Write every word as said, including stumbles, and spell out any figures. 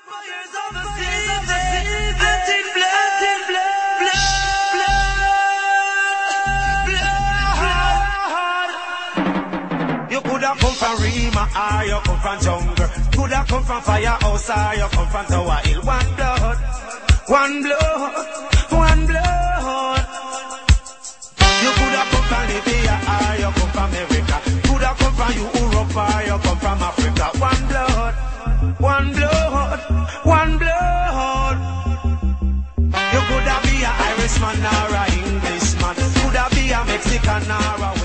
Vampires of the season, blood, blood, blood, blood. You coulda come from Rima or you come from jungle. Coulda come from Firehouse or you come from Tower Hill. One blood, one blood, one blood. You coulda come from Libya or you come from America. Coulda come from Europe or you come from Africa. One blood, one blood, one blood. You coulda be a Irishman or a Englishman. Coulda be a Mexican or a